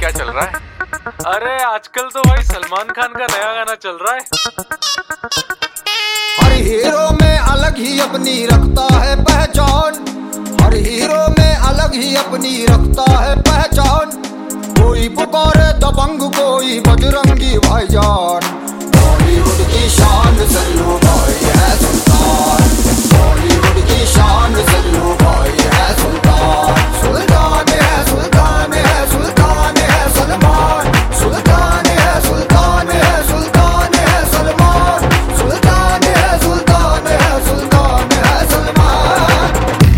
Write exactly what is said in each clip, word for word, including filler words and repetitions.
क्या चल रहा है? अरे आजकल तो भाई सलमान खान का नया गाना चल रहा है। हर हीरो में अलग ही अपनी रखता है पहचान, हर हीरो में अलग ही अपनी रखता है पहचान। कोई पुकारे दबंग, कोई बजरंगी भाईजान। बॉलीवुड की शान सल्लू भाई है सुल्तान, बॉलीवुड की शान सल्लू भाई है सुल्तान। सुल्तान है सुल्तान है सुल्तान है सलमान, सुल्तान है सुल्तान है सुल्तान है सलमान, सुल्तान है सुल्तान है सुल्तान है सलमान।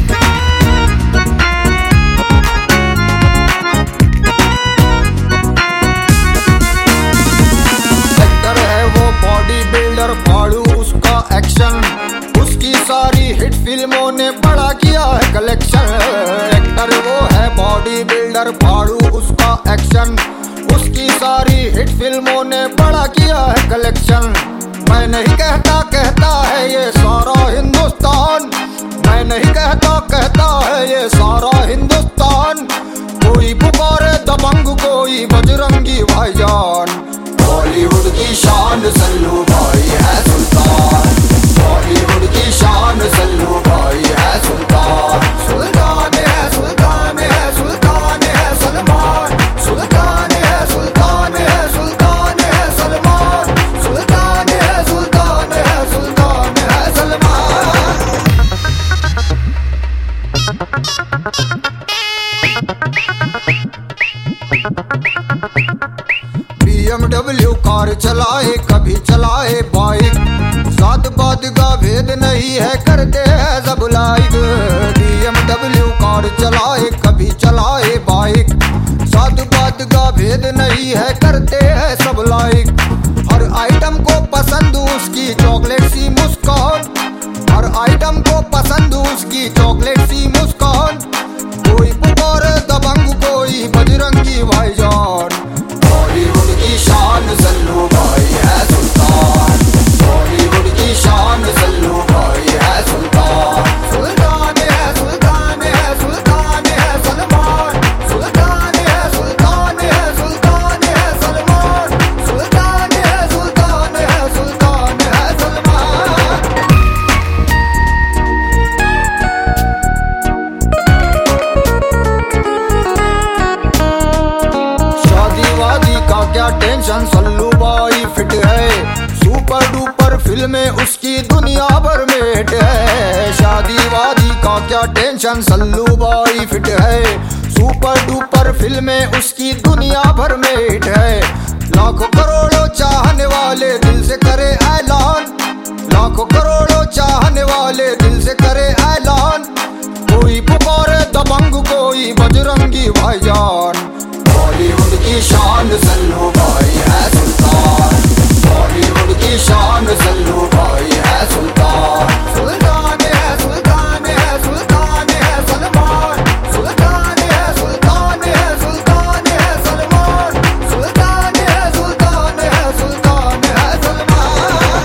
एक्टर है वो बॉडी बिल्डर फाड़ू, उसका एक्शन, उसकी सारी हिट फिल्मों ने बड़ा किया है कलेक्शन। एक्टर वो है बॉडी बिल्डर फाड़ू, उसका एक्शन, उसकी सारी हिट फिल्मों ने बड़ा किया है कलेक्शन। मैं नहीं कहता कहता है ये सारा हिंदुस्तान, मैं नहीं कहता कहता है ये सारा हिंदुस्तान। कोई पुकारे दबंग, कोई बजरंगी भाईजान। बॉलीवुड की शान सल्लू भाई है सुल्तान, बॉलीवुड की शान सल्लू भाई है सुल्तान। सुल्तान है सुल्तान है सुल्तान है सलमान, सुल्तान है सुल्तान है सुल्तान है सलमान, सुल्तान है सुल्तान है सुल्तान है सलमान। बीएमडब्ल्यू कार चलाए, कभी चलाए बाइक, सात बात का भेद नहीं है, करते हैं सब लाइक। बीएमडब्ल्यू कार चलाए, कभी चलाए बाइक, सात बात का भेद नहीं है, करते हैं सब लाइक। हर आइटम को पसंद उसकी चॉकलेट सी मुस्कान, हर आइटम को पसंद उसकी चॉकलेट सी मुस्कान। कोई पुकारे दबंग, कोई बजरंगी भाईजान। बॉलीवुड की शान सल्लू भाई है सुल्तान, बॉलीवुड की शान सल्लू भाई है सुल्तान। सुल्तान है सुल्तान है सुल्तान है सलमान, सुल्तान है सुल्तान है सुल्तान है सलमान, सुल्तान है सुल्तान है सुल्तान है सलमान। शादी वादी का क्या टेंशन, सल्लू भाई फिट है, सुपर डुपर फिल्में उसकी दुनिया भर में हिट है। शादी वादी का क्या टेंशन, सल्लू भाई फिट है, सुपर डुपर फिल्में उसकी दुनिया भर में हिट है। लाखों करोड़ों चाहने वाले दिल से करे ऐलान, लाखों करोड़ों चाहने वाले दिल से करे ऐलान। कोई पुकारे दबंग, कोई बजरंगी भाईजान। बॉलीवुड की शान सल्लू भाई है सुल्तान, बॉलीवुड की शान सल्लू भाई है सुल्तान। सुल्तान है सुल्तान है सुल्तान है सलमान, सुल्तान है सुल्तान है सुल्तान है सलमान, सुल्तान है सुल्तान है सुल्तान है सलमान।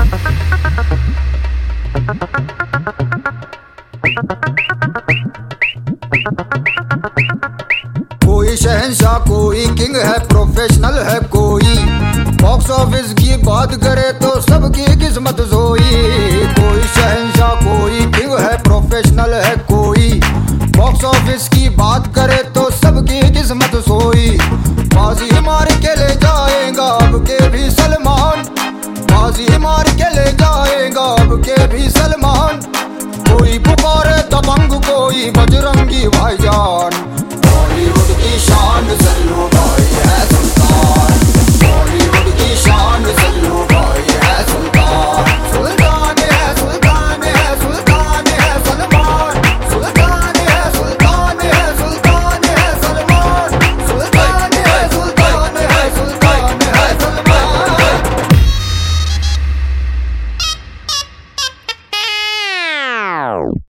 कोई शहंशाह, कोई किंग है, प्रोफेशनल है कोई, बॉक्स ऑफिस की बात करे तो सबकी किस्मत सोई। कोई शहंशाह, कोई किंग है, प्रोफेशनल है कोई, बॉक्स ऑफिस की बात करे तो सबकी किस्मत सोई। बाजी मार के ले जाएगा अब के भी सलमान, बाजी मार के ले जाएगा अब के भी सलमान। कोई पुकारे दबंग, कोई बजरंगी भाईजान। बॉलीवुड की शान सल्लू